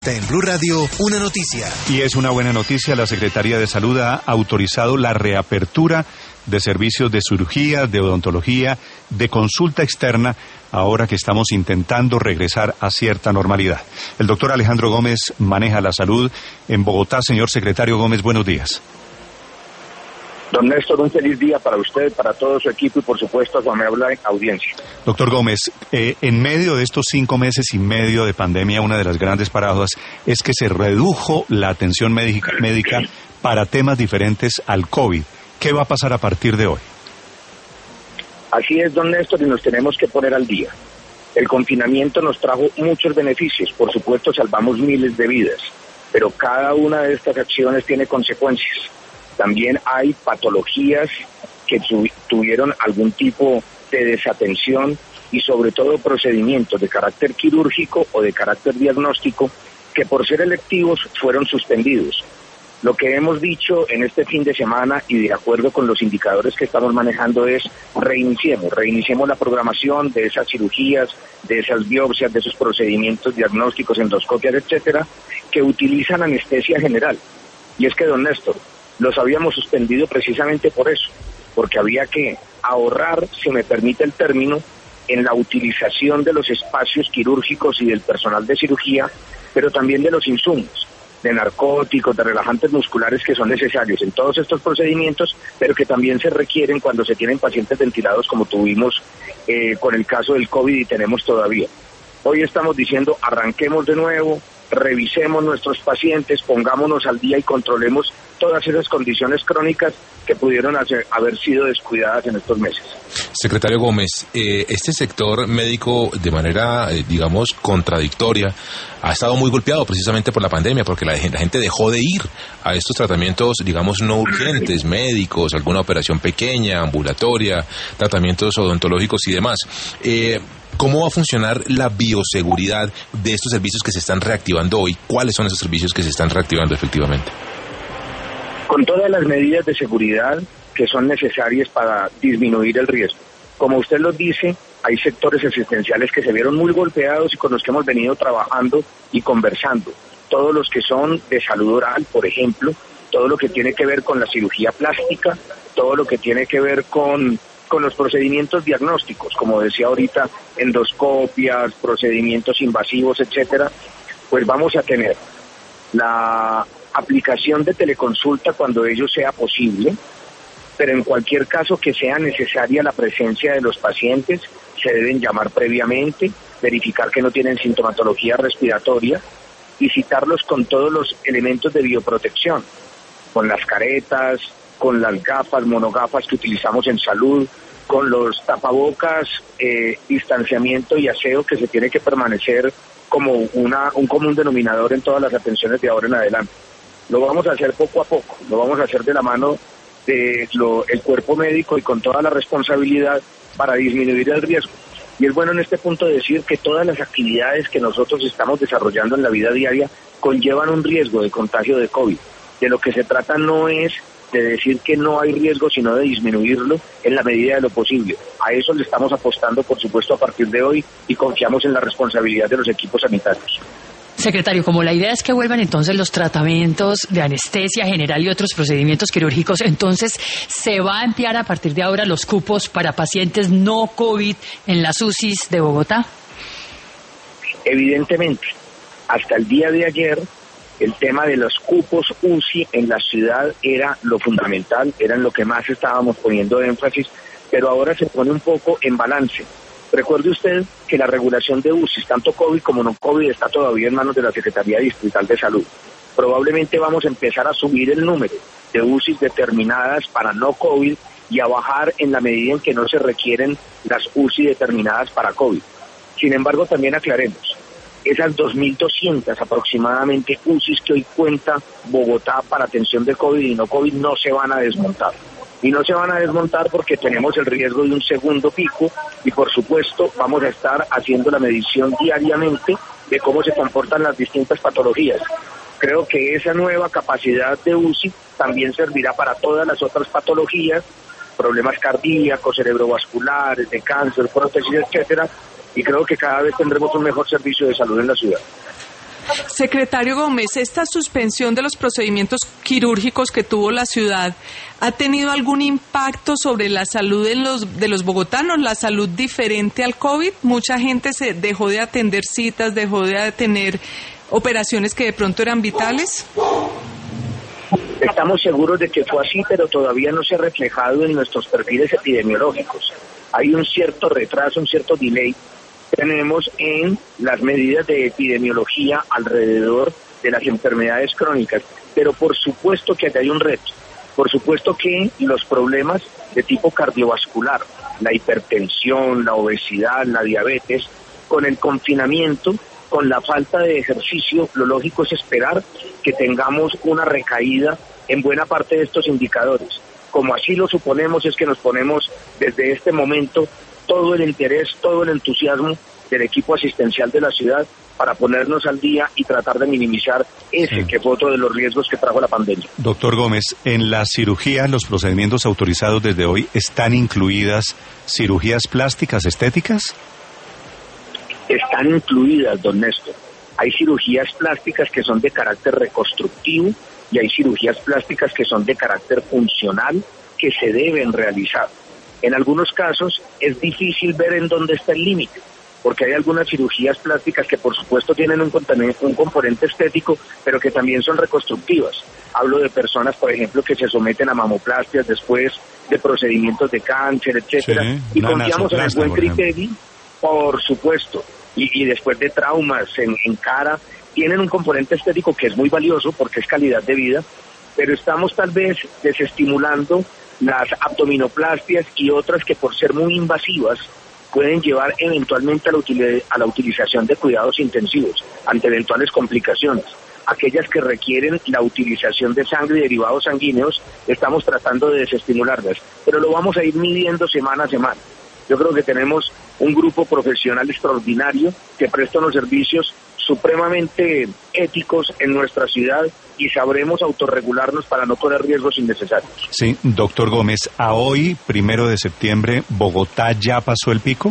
está en Blue Radio, una noticia. Y es una buena noticia, la Secretaría de Salud ha autorizado la reapertura de servicios de cirugía, de odontología, de consulta externa, ahora que estamos intentando regresar a cierta normalidad. El doctor Alejandro Gómez maneja la salud en Bogotá. Señor secretario Gómez, buenos días. Don Néstor, un feliz día para usted, para todo su equipo y por supuesto a su amable audiencia. Doctor Gómez, en medio de estos 5 meses y medio de pandemia, una de las grandes paradojas es que se redujo la atención médica para temas diferentes al COVID. ¿Qué va a pasar a partir de hoy? Así es, don Néstor, y nos tenemos que poner al día. El confinamiento nos trajo muchos beneficios, por supuesto salvamos miles de vidas, pero cada una de estas acciones tiene consecuencias. También hay patologías que tuvieron algún tipo de desatención y sobre todo procedimientos de carácter quirúrgico o de carácter diagnóstico que por ser electivos fueron suspendidos. Lo que hemos dicho en este fin de semana y de acuerdo con los indicadores que estamos manejando es reiniciemos la programación de esas cirugías, de esas biopsias, de esos procedimientos diagnósticos, endoscopias, etcétera, que utilizan anestesia general. Y es que, don Néstor, los habíamos suspendido precisamente por eso, porque había que ahorrar, si me permite el término, en la utilización de los espacios quirúrgicos y del personal de cirugía, pero también de los insumos, de narcóticos, de relajantes musculares que son necesarios en todos estos procedimientos, pero que también se requieren cuando se tienen pacientes ventilados como tuvimos con el caso del COVID y tenemos todavía. Hoy estamos diciendo arranquemos de nuevo, revisemos nuestros pacientes, pongámonos al día y controlemos todas esas condiciones crónicas que pudieron haber sido descuidadas en estos meses. Secretario Gómez, este sector médico de manera, digamos, contradictoria, ha estado muy golpeado precisamente por la pandemia, porque la gente dejó de ir a estos tratamientos, digamos, no urgentes, médicos, alguna operación pequeña, ambulatoria, tratamientos odontológicos y demás. ¿Cómo va a funcionar la bioseguridad de estos servicios que se están reactivando hoy? ¿Cuáles son esos servicios que se están reactivando efectivamente? Con todas las medidas de seguridad que son necesarias para disminuir el riesgo. Como usted lo dice, hay sectores existenciales que se vieron muy golpeados y con los que hemos venido trabajando y conversando. Todos los que son de salud oral, por ejemplo, todo lo que tiene que ver con la cirugía plástica, todo lo que tiene que ver con los procedimientos diagnósticos, como decía ahorita, endoscopias, procedimientos invasivos, etcétera, pues vamos a tener la aplicación de teleconsulta cuando ello sea posible, pero en cualquier caso que sea necesaria la presencia de los pacientes, se deben llamar previamente, verificar que no tienen sintomatología respiratoria y citarlos con todos los elementos de bioprotección, con las caretas, con las gafas, monogafas que utilizamos en salud, con los tapabocas, distanciamiento y aseo que se tiene que permanecer como un común denominador en todas las atenciones de ahora en adelante. Lo vamos a hacer poco a poco, lo vamos a hacer de la mano de el cuerpo médico y con toda la responsabilidad para disminuir el riesgo. Y es bueno en este punto decir que todas las actividades que nosotros estamos desarrollando en la vida diaria conllevan un riesgo de contagio de COVID. De lo que se trata no es de decir que no hay riesgo, sino de disminuirlo en la medida de lo posible. A eso le estamos apostando, por supuesto, a partir de hoy y confiamos en la responsabilidad de los equipos sanitarios. Secretario, como la idea es que vuelvan entonces los tratamientos de anestesia general y otros procedimientos quirúrgicos, entonces ¿se va a ampliar a partir de ahora los cupos para pacientes no COVID en las UCIs de Bogotá? Evidentemente, hasta el día de ayer, el tema de los cupos UCI en la ciudad era lo fundamental, era en lo que más estábamos poniendo énfasis, pero ahora se pone un poco en balance. Recuerde usted que la regulación de UCIs, tanto COVID como no COVID, está todavía en manos de la Secretaría Distrital de Salud. Probablemente vamos a empezar a subir el número de UCIs determinadas para no COVID y a bajar en la medida en que no se requieren las UCI determinadas para COVID. Sin embargo, también aclaremos, esas 2.200 aproximadamente UCIs que hoy cuenta Bogotá para atención de COVID y no COVID no se van a desmontar. Y no se van a desmontar porque tenemos el riesgo de un segundo pico y por supuesto vamos a estar haciendo la medición diariamente de cómo se comportan las distintas patologías. Creo que esa nueva capacidad de UCI también servirá para todas las otras patologías, problemas cardíacos, cerebrovasculares, de cáncer, prótesis, etcétera, y creo que cada vez tendremos un mejor servicio de salud en la ciudad. Secretario Gómez, esta suspensión de los procedimientos quirúrgicos que tuvo la ciudad, ¿ha tenido algún impacto sobre la salud de los bogotanos, la salud diferente al COVID? Mucha gente se dejó de atender citas, dejó de tener operaciones que de pronto eran vitales. Estamos seguros de que fue así, pero todavía no se ha reflejado en nuestros perfiles epidemiológicos. Hay un cierto retraso, un cierto delay tenemos en las medidas de epidemiología alrededor de las enfermedades crónicas, pero por supuesto que acá hay un reto. Por supuesto que los problemas de tipo cardiovascular, la hipertensión, la obesidad, la diabetes, con el confinamiento, con la falta de ejercicio, lo lógico es esperar que tengamos una recaída en buena parte de estos indicadores. Como así lo suponemos, es que nos ponemos desde este momento todo el interés, todo el entusiasmo del equipo asistencial de la ciudad para ponernos al día y tratar de minimizar que fue otro de los riesgos que trajo la pandemia. Doctor Gómez, en la cirugía, los procedimientos autorizados desde hoy, ¿están incluidas cirugías plásticas estéticas? Están incluidas, don Néstor. Hay cirugías plásticas que son de carácter reconstructivo y hay cirugías plásticas que son de carácter funcional que se deben realizar. En algunos casos es difícil ver en dónde está el límite, porque hay algunas cirugías plásticas que por supuesto tienen un componente estético, pero que también son reconstructivas. Hablo de personas, por ejemplo, que se someten a mamoplastias después de procedimientos de cáncer, etcétera, y confiamos en el buen criterio, por supuesto, y después de traumas en cara, tienen un componente estético que es muy valioso porque es calidad de vida, pero estamos tal vez desestimulando las abdominoplastias y otras que por ser muy invasivas pueden llevar eventualmente a la utilización de cuidados intensivos ante eventuales complicaciones. Aquellas que requieren la utilización de sangre y derivados sanguíneos, estamos tratando de desestimularlas, pero lo vamos a ir midiendo semana a semana. Yo creo que tenemos un grupo profesional extraordinario que presta unos servicios supremamente éticos en nuestra ciudad y sabremos autorregularnos para no correr riesgos innecesarios. Sí, doctor Gómez, a hoy, 1 de septiembre, ¿Bogotá ya pasó el pico?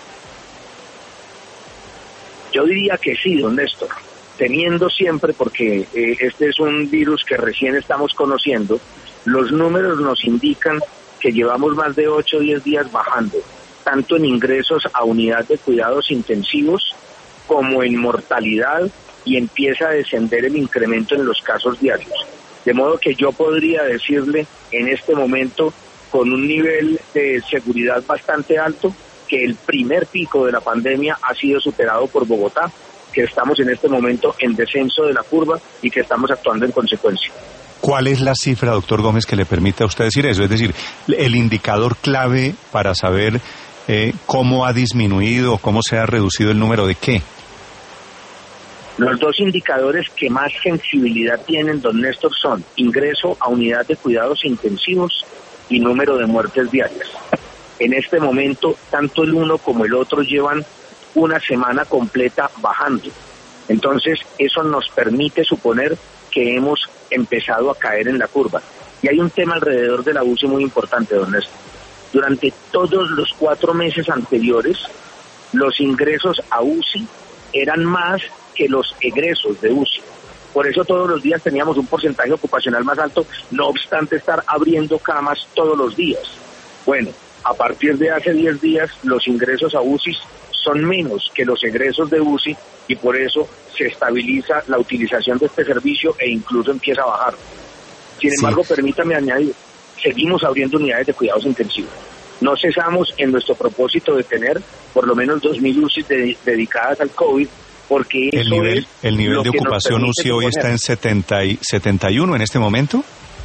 Yo diría que sí, don Néstor, teniendo siempre, porque este es un virus que recién estamos conociendo, los números nos indican que llevamos más de 8 o 10 días bajando, tanto en ingresos a unidad de cuidados intensivos como en mortalidad, y empieza a descender el incremento en los casos diarios. De modo que yo podría decirle en este momento, con un nivel de seguridad bastante alto, que el primer pico de la pandemia ha sido superado por Bogotá, que estamos en este momento en descenso de la curva y que estamos actuando en consecuencia. ¿Cuál es la cifra, doctor Gómez, que le permite a usted decir eso? Es decir, el indicador clave para saber cómo ha disminuido, cómo se ha reducido el número de qué. Los dos indicadores que más sensibilidad tienen, don Néstor, son ingreso a unidad de cuidados intensivos y número de muertes diarias. En este momento, tanto el uno como el otro llevan una semana completa bajando. Entonces, eso nos permite suponer que hemos empezado a caer en la curva. Y hay un tema alrededor de la UCI muy importante, don Néstor. Durante todos los 4 meses anteriores, los ingresos a UCI eran más que los egresos de UCI. Por eso todos los días teníamos un porcentaje ocupacional más alto, no obstante estar abriendo camas todos los días. Bueno, a partir de hace 10 días, los ingresos a UCI son menos que los egresos de UCI y por eso se estabiliza la utilización de este servicio e incluso empieza a bajar. Sin embargo, permítame añadir, seguimos abriendo unidades de cuidados intensivos. No cesamos en nuestro propósito de tener por lo menos 2.000 UCI dedicadas al COVID, porque eso el nivel de ocupación UCI hoy está en 71 en este momento.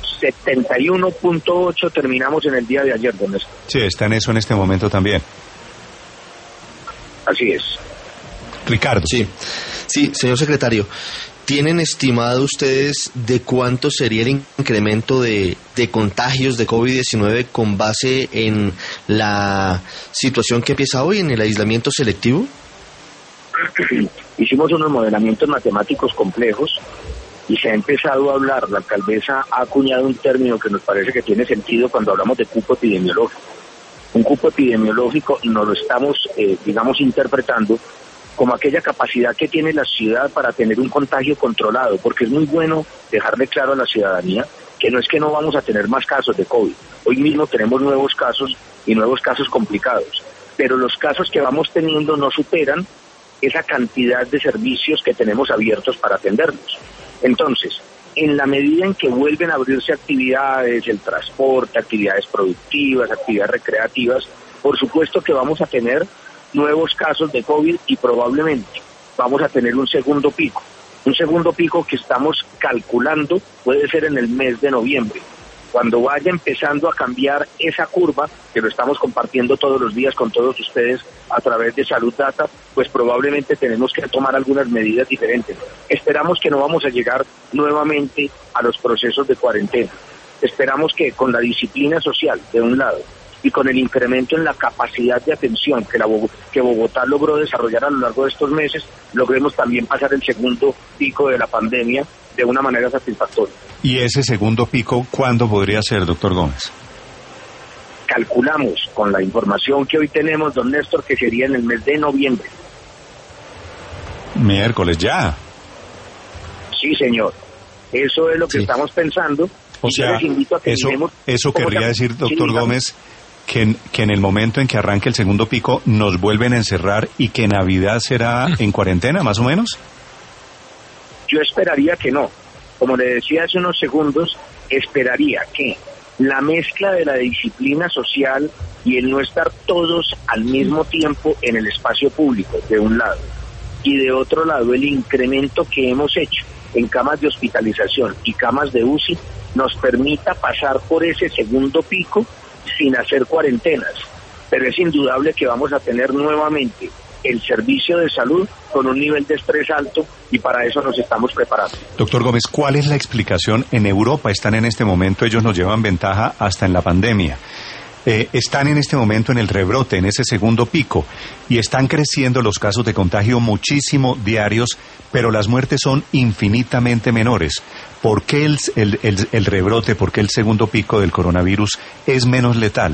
71.8 terminamos en el día de ayer, don Néstor. Sí, está en eso en este momento también. Así es. Ricardo. Sí, señor secretario, ¿tienen estimado ustedes de cuánto sería el incremento de contagios de COVID-19 con base en la situación que empieza hoy, en el aislamiento selectivo? Hicimos unos modelamientos matemáticos complejos y se ha empezado a hablar, la alcaldesa ha acuñado un término que nos parece que tiene sentido cuando hablamos de cupo epidemiológico. Un cupo epidemiológico nos lo estamos, interpretando como aquella capacidad que tiene la ciudad para tener un contagio controlado, porque es muy bueno dejarle claro a la ciudadanía que no es que no vamos a tener más casos de COVID. Hoy mismo tenemos nuevos casos y nuevos casos complicados, pero los casos que vamos teniendo no superan esa cantidad de servicios que tenemos abiertos para atenderlos. Entonces, en la medida en que vuelven a abrirse actividades, el transporte, actividades productivas, actividades recreativas, por supuesto que vamos a tener nuevos casos de COVID y probablemente vamos a tener un segundo pico que estamos calculando puede ser en el mes de noviembre, cuando vaya empezando a cambiar esa curva, que lo estamos compartiendo todos los días con todos ustedes a través de Salud Data, pues probablemente tenemos que tomar algunas medidas diferentes. Esperamos que no vamos a llegar nuevamente a los procesos de cuarentena. Esperamos que con la disciplina social, de un lado, y con el incremento en la capacidad de atención que Bogotá logró desarrollar a lo largo de estos meses, logremos también pasar el segundo pico de la pandemia de una manera satisfactoria. ¿Y ese segundo pico cuándo podría ser, doctor Gómez? Calculamos, con la información que hoy tenemos, don Néstor, que sería en el mes de noviembre. Miércoles ya. Sí, señor. Eso es lo que estamos pensando. O sea, eso querría decir, doctor Gómez, que en el momento en que arranque el segundo pico nos vuelven a encerrar y que Navidad será en cuarentena, más o menos. Yo esperaría que no. Como le decía hace unos segundos, esperaría que la mezcla de la disciplina social y el no estar todos al mismo tiempo en el espacio público, de un lado, y de otro lado el incremento que hemos hecho en camas de hospitalización y camas de UCI nos permita pasar por ese segundo pico sin hacer cuarentenas. Pero es indudable que vamos a tener nuevamente el servicio de salud con un nivel de estrés alto y para eso nos estamos preparando. Doctor Gómez, ¿cuál es la explicación? En Europa están en este momento, ellos nos llevan ventaja hasta en la pandemia. Están en este momento en el rebrote, en ese segundo pico, y están creciendo los casos de contagio muchísimo diarios, pero las muertes son infinitamente menores. ¿Por qué el rebrote, por qué el segundo pico del coronavirus es menos letal?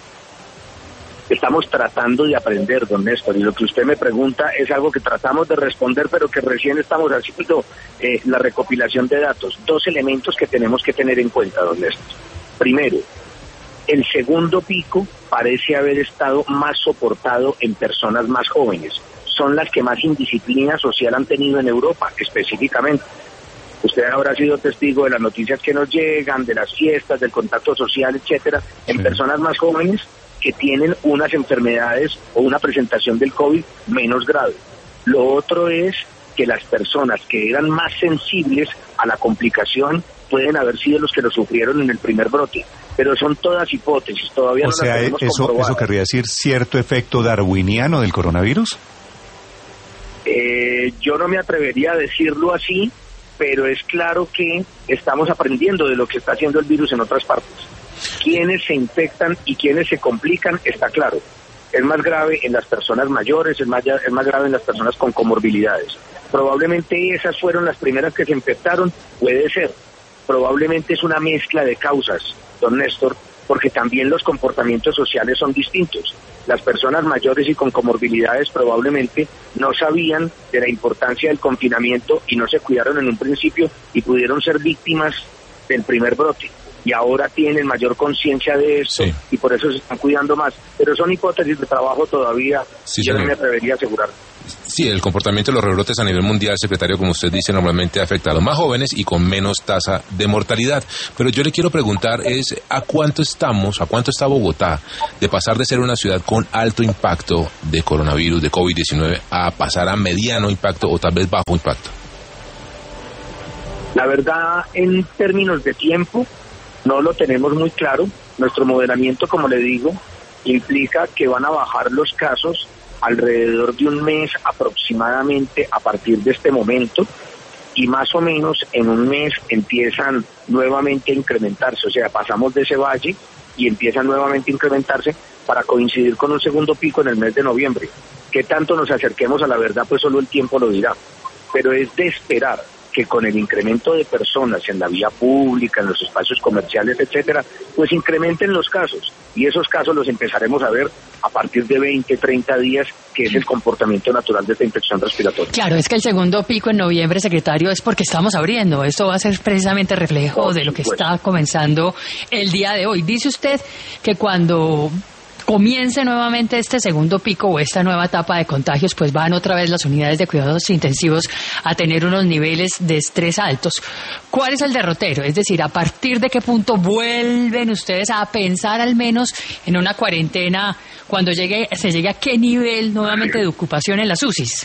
Estamos tratando de aprender, don Néstor, y lo que usted me pregunta es algo que tratamos de responder, pero que recién estamos haciendo la recopilación de datos. Dos elementos que tenemos que tener en cuenta, don Néstor. Primero, el segundo pico parece haber estado más soportado en personas más jóvenes. Son las que más indisciplina social han tenido en Europa, específicamente. Usted habrá sido testigo de las noticias que nos llegan, de las fiestas, del contacto social, etcétera, en personas más jóvenes que tienen unas enfermedades o una presentación del COVID menos grave. Lo otro es que las personas que eran más sensibles a la complicación pueden haber sido los que lo sufrieron en el primer brote, pero son todas hipótesis, todavía no las tenemos comprobadas. ¿Eso querría decir cierto efecto darwiniano del coronavirus? Yo no me atrevería a decirlo así, pero es claro que estamos aprendiendo de lo que está haciendo el virus en otras partes. Quienes se infectan y quienes se complican está claro. Es más grave en las personas mayores, es más grave en las personas con comorbilidades. Probablemente esas fueron las primeras que se infectaron, puede ser. Probablemente es una mezcla de causas, don Néstor, porque también los comportamientos sociales son distintos. Las personas mayores y con comorbilidades probablemente no sabían de la importancia del confinamiento y no se cuidaron en un principio y pudieron ser víctimas del primer brote. Y ahora tienen mayor conciencia de esto y por eso se están cuidando más. Pero son hipótesis de trabajo todavía, yo no me atrevería a asegurar. Sí, el comportamiento de los rebrotes a nivel mundial, secretario, como usted dice, normalmente ha afectado a más jóvenes y con menos tasa de mortalidad. Pero yo le quiero preguntar ¿a cuánto está Bogotá de pasar de ser una ciudad con alto impacto de coronavirus, de COVID-19, a pasar a mediano impacto o tal vez bajo impacto? La verdad, en términos de tiempo, no lo tenemos muy claro. Nuestro modelamiento, como le digo, implica que van a bajar los casos alrededor de un mes aproximadamente a partir de este momento y más o menos en un mes empiezan nuevamente a incrementarse, o sea, pasamos de ese valle y empiezan nuevamente a incrementarse para coincidir con un segundo pico en el mes de noviembre. ¿Qué tanto nos acerquemos a la verdad? Pues solo el tiempo lo dirá, pero es de esperar que con el incremento de personas en la vía pública, en los espacios comerciales, etcétera, pues incrementen los casos. Y esos casos los empezaremos a ver a partir de 20, 30 días, que es el comportamiento natural de esta infección respiratoria. Claro, es que el segundo pico en noviembre, secretario, es porque estamos abriendo. Esto va a ser precisamente reflejo de lo que está comenzando el día de hoy. Dice usted que cuando comience nuevamente este segundo pico o esta nueva etapa de contagios, pues van otra vez las unidades de cuidados intensivos a tener unos niveles de estrés altos. ¿Cuál es el derrotero? Es decir, ¿a partir de qué punto vuelven ustedes a pensar al menos en una cuarentena cuando se llegue a qué nivel nuevamente de ocupación en las UCIs?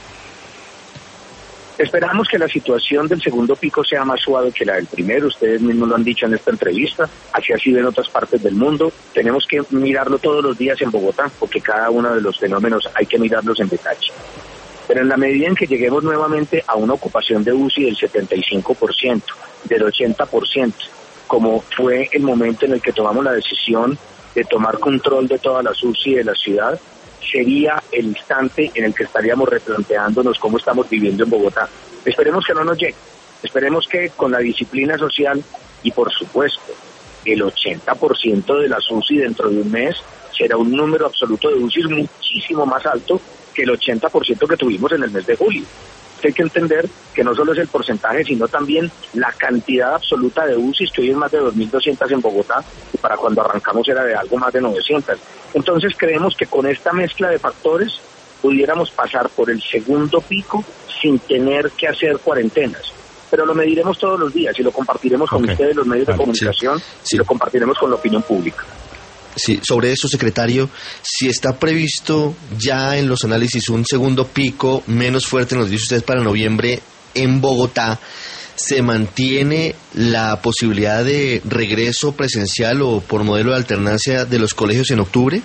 Esperamos que la situación del segundo pico sea más suave que la del primero. Ustedes mismos lo han dicho en esta entrevista. Así ha sido en otras partes del mundo. Tenemos que mirarlo todos los días en Bogotá, porque cada uno de los fenómenos hay que mirarlos en detalle. Pero en la medida en que lleguemos nuevamente a una ocupación de UCI del 75%, del 80%, como fue el momento en el que tomamos la decisión de tomar control de todas las UCI de la ciudad, sería el instante en el que estaríamos replanteándonos cómo estamos viviendo en Bogotá. Esperemos que no nos llegue, esperemos que con la disciplina social y por supuesto el 80% de las UCI dentro de un mes será un número absoluto de UCI muchísimo más alto que el 80% que tuvimos en el mes de julio. Hay que entender que no solo es el porcentaje, sino también la cantidad absoluta de UCIs, que hoy es más de 2.200 en Bogotá, y para cuando arrancamos era de algo más de 900. Entonces creemos que con esta mezcla de factores pudiéramos pasar por el segundo pico sin tener que hacer cuarentenas. Pero lo mediremos todos los días y lo compartiremos con ustedes, los medios de comunicación, y lo compartiremos con la opinión pública. Sí, sobre eso, secretario, si está previsto ya en los análisis un segundo pico menos fuerte, nos dice usted, para noviembre en Bogotá, ¿se mantiene la posibilidad de regreso presencial o por modelo de alternancia de los colegios en octubre?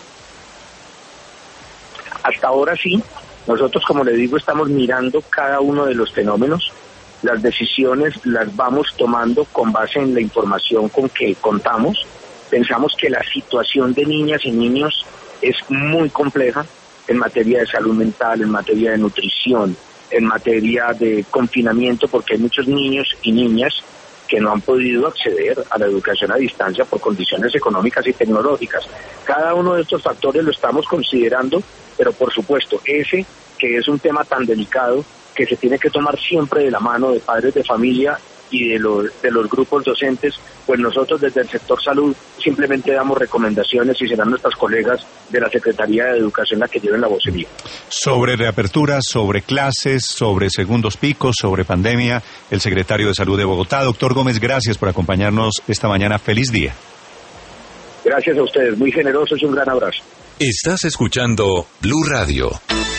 Hasta ahora sí. Nosotros, como le digo, estamos mirando cada uno de los fenómenos. Las decisiones las vamos tomando con base en la información con que contamos. Pensamos que la situación de niñas y niños es muy compleja en materia de salud mental, en materia de nutrición, en materia de confinamiento, porque hay muchos niños y niñas que no han podido acceder a la educación a distancia por condiciones económicas y tecnológicas. Cada uno de estos factores lo estamos considerando, pero por supuesto, ese que es un tema tan delicado que se tiene que tomar siempre de la mano de padres de familia y de los grupos docentes, pues nosotros desde el sector salud simplemente damos recomendaciones y serán nuestras colegas de la Secretaría de Educación las que lleven la vocería. Sobre reapertura, sobre clases, sobre segundos picos, sobre pandemia, el secretario de Salud de Bogotá, doctor Gómez, gracias por acompañarnos esta mañana. Feliz día. Gracias a ustedes, muy generosos y un gran abrazo. Estás escuchando Blue Radio.